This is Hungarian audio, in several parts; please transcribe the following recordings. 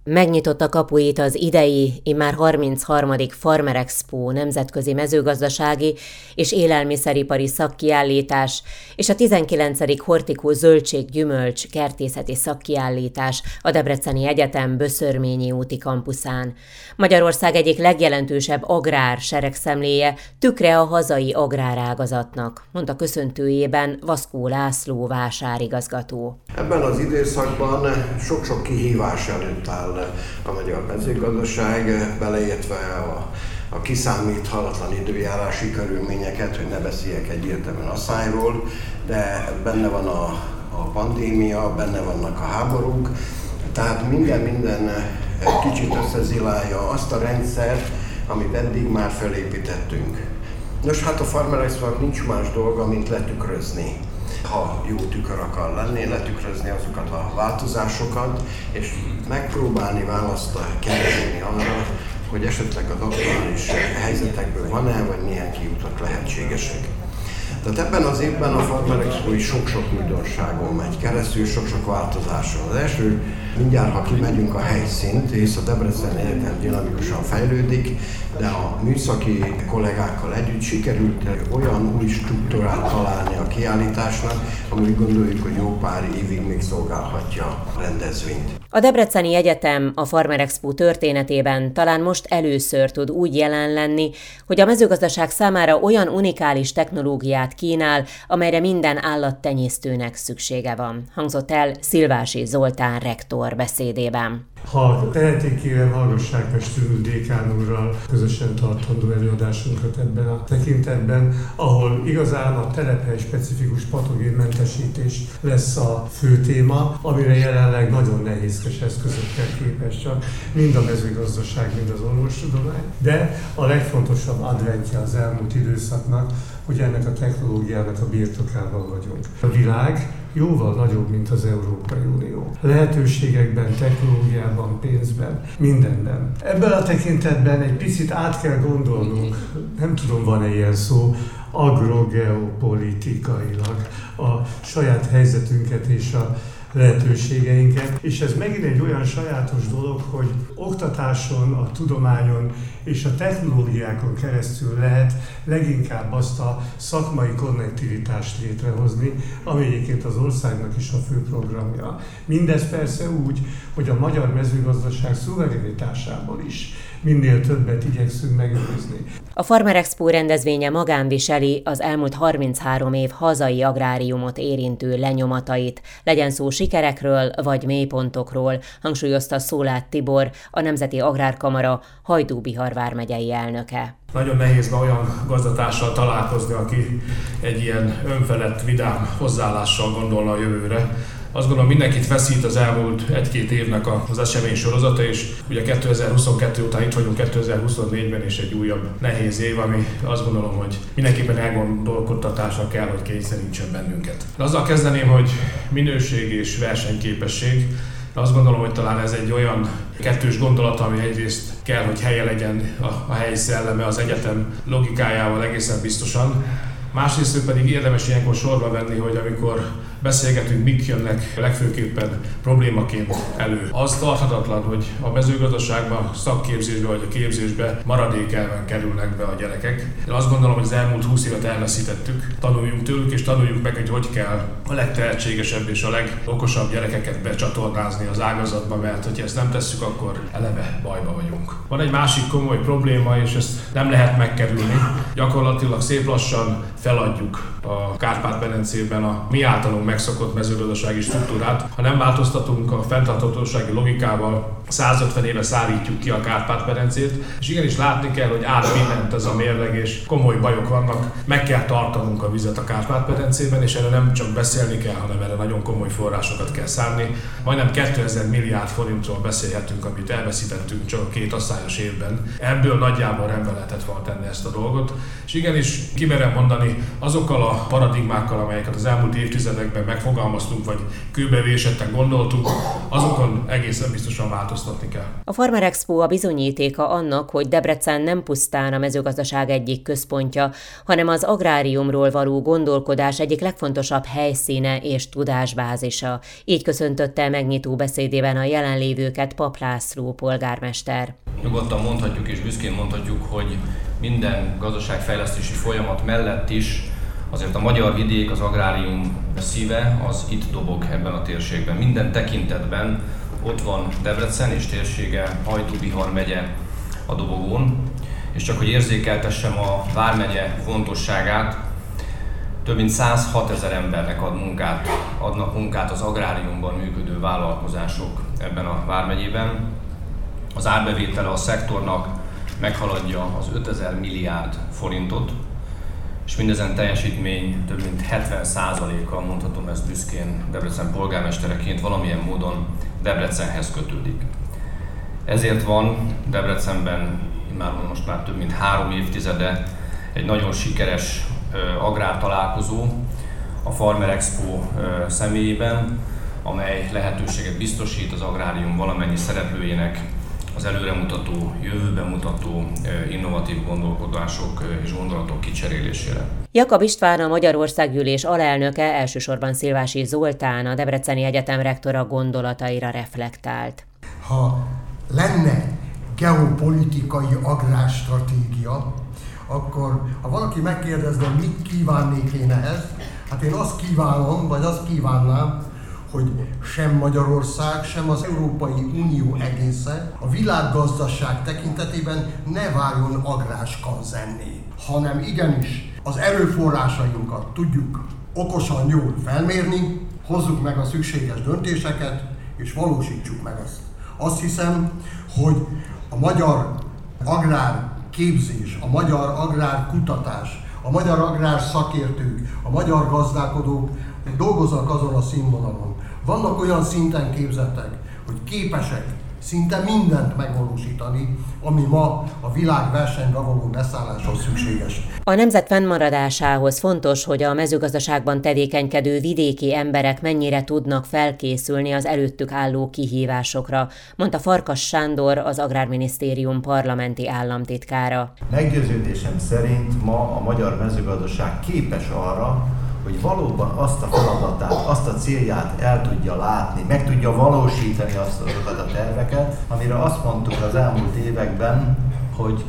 Megnyitotta kapuit az idei, immár 33. Farmer Expo nemzetközi mezőgazdasági és élelmiszeripari szakkiállítás és a 19. Hortikó zöldség-gyümölcs kertészeti szakkiállítás a Debreceni Egyetem Böszörményi úti kampuszán. Magyarország egyik legjelentősebb agrár seregszemléje, tükre a hazai agrárágazatnak, mondta köszöntőjében Vaszkó László vásárigazgató. Ebben az időszakban sok-sok kihívás előtt áll a magyar mezőgazdaság, beleértve a kiszámíthatatlan időjárási körülményeket, hogy ne beszéljek egyértelműen asszályról, de benne van a pandémia, benne vannak a háborúk, tehát minden kicsit összezilálja azt a rendszert, amit eddig már felépítettünk. Nos, hát a Farmer Expo-nak nincs más dolga, mint letükrözni. Ha jó tükör akar lenni, letükrözni azokat a változásokat, és megpróbálni választ keresni arra, hogy esetleg az aktuális helyzetekből van-e, vagy milyen kiutak lehetségesek. Tehát ebben az évben a Farmer Expo is sok-sok újdonságon megy keresztül, sok-sok változáson. Az első, mindjárt ha kimegyünk a helyszínt, és a Debreceni Egyetem dinamikusan fejlődik, de a műszaki kollégákkal együtt sikerült olyan új struktúrát találni a kiállításnak, ami úgy gondoljuk, hogy jó pár évig még szolgálhatja a rendezvényt. A Debreceni Egyetem a Farmer Expo történetében talán most először tud úgy jelen lenni, hogy a mezőgazdaság számára olyan unikális technológiát kínál, amelyre minden állattenyésztőnek szüksége van, hangzott el Szilvási Zoltán rektor beszédében. Ha tehetik, kérem, hallgassák meg Stürl dékán úrral közösen tartandó előadásunkat ebben a tekintetben, ahol igazán a telephely specifikus patogénmentesítés lesz a fő téma, amire jelenleg nagyon nehézkes eszközökkel képes csak mind a mezőgazdaság, mind az orvostudomány. De a legfontosabb adventje az elmúlt időszaknak, hogy ennek a technológiának a birtokában vagyunk. A világ jóval nagyobb, mint az Európai Unió. Lehetőségekben, technológiában, pénzben, mindenben. Ebben a tekintetben egy picit át kell gondolnunk, nem tudom, van-e ilyen szó, agrogeopolitikailag a saját helyzetünket és a lehetőségeinket, és ez megint egy olyan sajátos dolog, hogy oktatáson, a tudományon és a technológiákon keresztül lehet leginkább azt a szakmai konnektivitást létrehozni, ami egyébként az országnak is a fő programja. Mindez persze úgy, hogy a magyar mezőgazdaság szuverenitásából is minél többet igyekszünk megőrizni. A Farmer Expo rendezvénye magán viseli az elmúlt 33 év hazai agráriumot érintő lenyomatait, legyen szó sikerekről vagy mélypontokról, hangsúlyozta Szólát Tibor, a Nemzeti Agrárkamara Hajdú-Bihar vármegyei elnöke. Nagyon nehéz ma olyan gazdatársal találkozni, aki egy ilyen önfelett, vidám hozzáállással gondolna a jövőre. Azt gondolom, mindenkit feszít az elmúlt egy-két évnek az esemény sorozata, és ugye 2022 után itt vagyunk 2024-ben, és egy újabb nehéz év, ami azt gondolom, hogy mindenképpen elgondolkodtatásra kell, hogy kényszerítsen bennünket. De azzal kezdeném, hogy minőség és versenyképesség. Azt gondolom, hogy talán ez egy olyan kettős gondolat, ami egyrészt kell, hogy helye legyen a helyi szelleme az egyetem logikájával egészen biztosan. Másrészt pedig érdemes ilyenkor sorba venni, hogy amikor beszélgetünk, mik jönnek legfőképpen problémaként elő. Az tarthatatlan, hogy a mezőgazdaságban, szakképzésbe vagy a képzésbe maradékelven kerülnek be a gyerekek. Én azt gondolom, hogy az elmúlt 20 évet elveszítettük. Tanuljunk tőlük, és tanuljuk meg, hogy kell a legtehetségesebb és a legokosabb gyerekeket becsatornázni az ágazatba, mert ha ezt nem tesszük, akkor eleve bajba vagyunk. Van egy másik komoly probléma, és ezt nem lehet megkerülni. Gyakorlatilag szép lassan feladjuk a Kárpát-medencében a mi általunk megszokott mezőgazdasági struktúrát. Ha nem változtatunk a fenntarthatósági logikával, 150 éve szállítjuk ki a Kárpát-medencét, és igenis látni kell, hogy át mindent ez a mérleg, és komoly bajok vannak. Meg kell tartanunk a vizet a Kárpát-medencében, és erről nem csak beszélni kell, hanem erre nagyon komoly forrásokat kell szánni. Majdnem 2000 milliárd forintról beszélhetünk, amit elveszítettünk csak a 2 asszályos évben. Ebből nagyjából rendbe lehetett volna tenni ezt a dolgot. És igenis kimerem mondani, azokkal a paradigmákkal, amelyeket az elmúlt évtizedekben megfogalmaztunk, vagy kőbevésetten gondoltuk, azokon egészen biztosan változtatni változtatni kell. A Farmer Expo a bizonyítéka annak, hogy Debrecen nem pusztán a mezőgazdaság egyik központja, hanem az agráriumról való gondolkodás egyik legfontosabb helyszíne és tudásbázisa. Így köszöntötte megnyitó beszédében a jelenlévőket Papp László polgármester. Nyugodtan mondhatjuk és büszkén mondhatjuk, hogy minden gazdaságfejlesztési folyamat mellett is azért a magyar vidék, az agrárium szíve, az itt dobog ebben a térségben. Minden tekintetben ott van Debrecen és térsége, Hajdú-Bihar megye a dobogón. És csak hogy érzékeltessem a vármegye fontosságát, több mint 106 000 embernek adnak munkát az agráriumban működő vállalkozások ebben a vármegyében. Az árbevétele a szektornak meghaladja az 5000 milliárd forintot, és mindezen teljesítmény több mint 70%-a, mondhatom ezt büszkén Debrecen polgármestereként, valamilyen módon Debrecenhez kötődik. Ezért van Debrecenben most már több mint 3 évtizede egy nagyon sikeres agrártalálkozó a Farmer Expo személyében, amely lehetőséget biztosít az agrárium valamennyi szereplőjének az előremutató, jövőben mutató innovatív gondolkodások és gondolatok kicserélésére. Jakab István, a Magyarországgyűlés alelnöke, elsősorban Szilvási Zoltán, a Debreceni Egyetem rektora gondolataira reflektált. Ha lenne geopolitikai agrárstratégia, akkor ha valaki megkérdezne, mit kívánnék én ehhez, hát én azt kívánom, vagy azt kívánnám, hogy sem Magyarország, sem az Európai Unió egésze a világgazdaság tekintetében ne váljon agrárskanzenné, hanem igenis az erőforrásainkat tudjuk okosan jól felmérni, hozzuk meg a szükséges döntéseket, és valósítsuk meg azt. Azt hiszem, hogy a magyar agrárképzés, a magyar agrárkutatás, a magyar agrárszakértők, a magyar gazdálkodók dolgoznak azon a színvonalon. Vannak olyan szinten képzettek, hogy képesek szinte mindent megvalósítani, ami ma a világ versenybe való beszálláshoz szükséges. A nemzet fennmaradásához fontos, hogy a mezőgazdaságban tevékenykedő vidéki emberek mennyire tudnak felkészülni az előttük álló kihívásokra, mondta Farkas Sándor, az Agrárminisztérium parlamenti államtitkára. Meggyőződésem szerint ma a magyar mezőgazdaság képes arra, hogy valóban azt a feladatát, azt a célját el tudja látni, meg tudja valósítani azokat a terveket, amire azt mondtuk az elmúlt években, hogy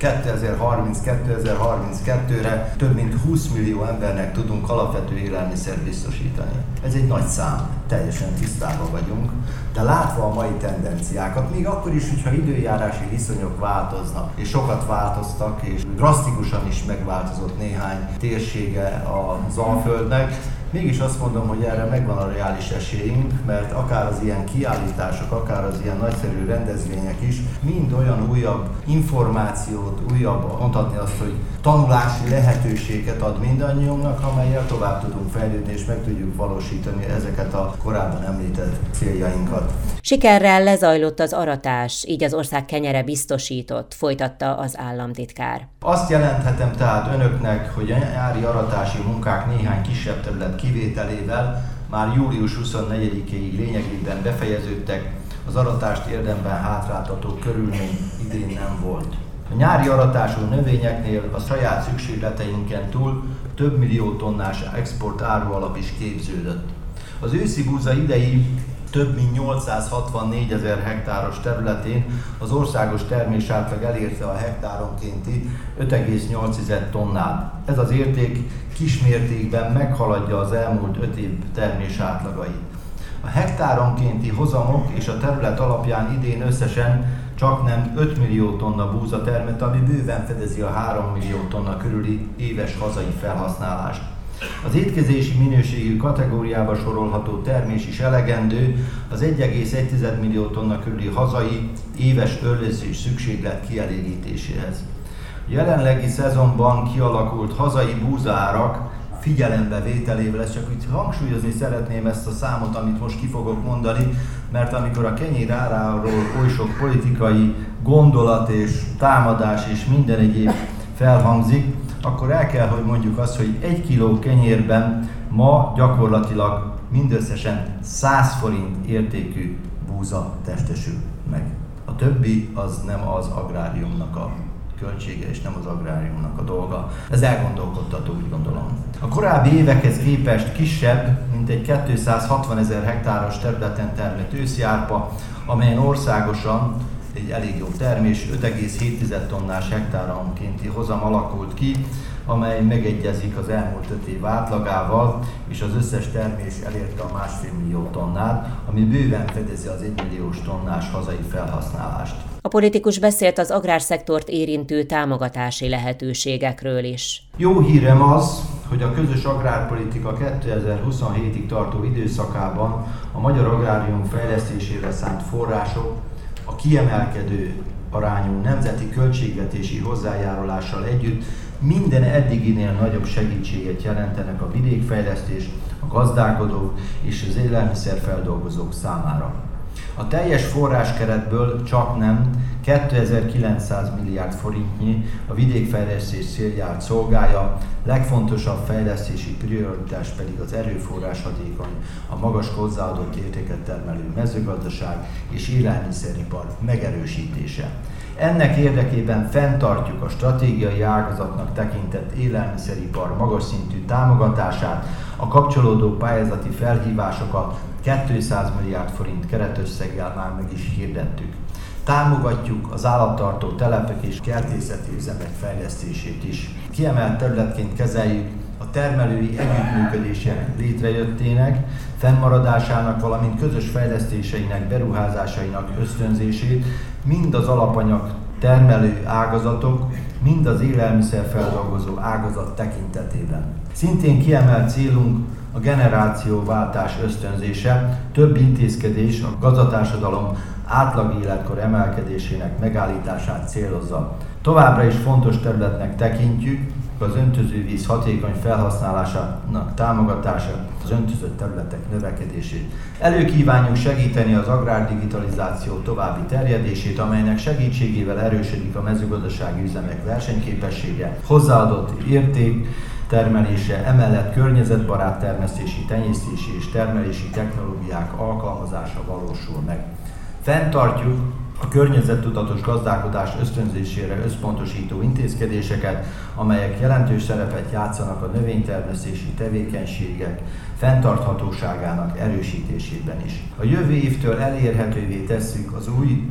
2030-2032-re több mint 20 millió embernek tudunk alapvető élelmiszert biztosítani. Ez egy nagy szám, teljesen tisztában vagyunk, de látva a mai tendenciákat, még akkor is, hogyha időjárási viszonyok változnak, és sokat változtak, és drasztikusan is megváltozott néhány térsége az Alföldnek, mégis azt mondom, hogy erre megvan a reális esélyünk, mert akár az ilyen kiállítások, akár az ilyen nagyszerű rendezvények is mind olyan újabb információt, újabb, mondhatni azt, hogy tanulási lehetőséget ad mindannyiunknak, amellyel tovább tudunk fejlődni és meg tudjuk valósítani ezeket a korábban említett céljainkat. Sikerrel lezajlott az aratás, így az ország kenyere biztosított, folytatta az államtitkár. Azt jelenthetem tehát önöknek, hogy a nyári aratási munkák néhány kisebb terület kivételével már július 24-ig lényegében befejeződtek, az aratást érdemben hátráltató körülmény idén nem volt. A nyári aratású növényeknél a saját szükségleteinken túl több millió tonnás export árualap is képződött. Az őszi búza idei több mint 864 000 hektáros területén az országos termésátlag elérte a hektáronkénti 5,8 tonnát. Ez az érték kismértékben meghaladja az elmúlt 5 év termésátlagait. A hektáronkénti hozamok és a terület alapján idén összesen csaknem 5 millió tonna búza termett, ami bőven fedezi a 3 millió tonna körüli éves hazai felhasználást. Az étkezési minőségű kategóriába sorolható termés is elegendő az 1,1 millió tonna körüli hazai éves örlőzés szükséglet kielégítéséhez. A jelenlegi szezonban kialakult hazai búzaárak figyelembevételével, ezt csak úgy hangsúlyozni szeretném ezt a számot, amit most ki fogok mondani, mert amikor a kenyér áráról oly sok politikai gondolat és támadás és minden egyéb felhangzik, akkor el kell, hogy mondjuk azt, hogy 1 kiló kenyérben ma gyakorlatilag mindösszesen 100 forint értékű búza testesül meg a A többi az nem az agráriumnak a költsége, és nem az agráriumnak a dolga. Ez elgondolkodtató, úgy gondolom. A korábbi évekhez képest kisebb, mint egy 260 000 hektáros területen termett őszjárpa, amelyen országosan egy elég jó termés, 5,7 tonnás hektáronkénti hozam alakult ki, amely megegyezik az elmúlt 5 év átlagával, és az összes termés elérte a 1,5 millió tonnát, ami bőven fedezi az 1 milliós tonnás hazai felhasználást. A politikus beszélt az agrárszektort érintő támogatási lehetőségekről is. Jó hírem az, hogy a közös agrárpolitika 2027-ig tartó időszakában a magyar agrárium fejlesztésére szánt források a kiemelkedő arányú nemzeti költségvetési hozzájárulással együtt minden eddiginél nagyobb segítséget jelentenek a vidékfejlesztés, a gazdálkodók és az élelmiszerfeldolgozók számára. A teljes forráskeretből csaknem 2900 milliárd forintnyi a vidékfejlesztés célját szolgálja, legfontosabb fejlesztési prioritás pedig az erőforrás hatékony, a magas hozzáadott értéket termelő mezőgazdaság és élelmiszeripar megerősítése. Ennek érdekében fenntartjuk a stratégiai ágazatnak tekintett élelmiszeripar magas szintű támogatását, a kapcsolódó pályázati felhívásokat 200 milliárd forint keretösszeggel már meg is hirdettük. Támogatjuk az állattartó telepek és kertészeti üzemek fejlesztését is. Kiemelt területként kezeljük a termelői együttműködések létrejöttének, fennmaradásának, valamint közös fejlesztéseinek, beruházásainak ösztönzését, mind az alapanyag termelő ágazatok, mind az élelmiszerfeldolgozó ágazat tekintetében. Szintén kiemelt célunk a generációváltás ösztönzése, több intézkedés a gazdatársadalom átlag életkor emelkedésének megállítását célozza. Továbbra is fontos területnek tekintjük az öntözővíz hatékony felhasználásának támogatása, az öntözött területek növekedését. Előkívánjuk segíteni az agrárdigitalizáció további terjedését, amelynek segítségével erősödik a mezőgazdasági üzemek versenyképessége, hozzáadott érték termelése, emellett környezetbarát termesztési, tenyésztési és termelési technológiák alkalmazása valósul meg. Fenntartjuk a környezettudatos gazdálkodás ösztönzésére összpontosító intézkedéseket, amelyek jelentős szerepet játszanak a növénytermesztési tevékenységek fenntarthatóságának erősítésében is. A jövő évtől elérhetővé tesszük az új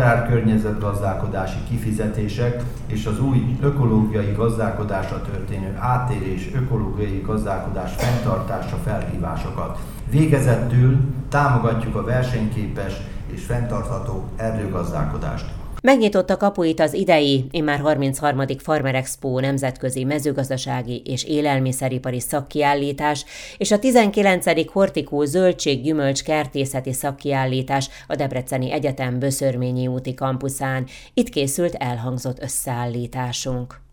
agrárkörnyezetgazdálkodási kifizetések és az új ökológiai gazdálkodásra történő áttérés ökológiai gazdálkodás fenntartása felhívásokat. Végezetül támogatjuk a versenyképes és fenntartható erdőgazdálkodást. Megnyitotta kapuit az idei, immár 33. Farmer Expo nemzetközi mezőgazdasági és élelmiszeripari szakkiállítás és a 19. Hortikó zöldség-gyümölcs kertészeti szakkiállítás a Debreceni Egyetem Böszörményi úti kampuszán. Itt készült elhangzott összeállításunk.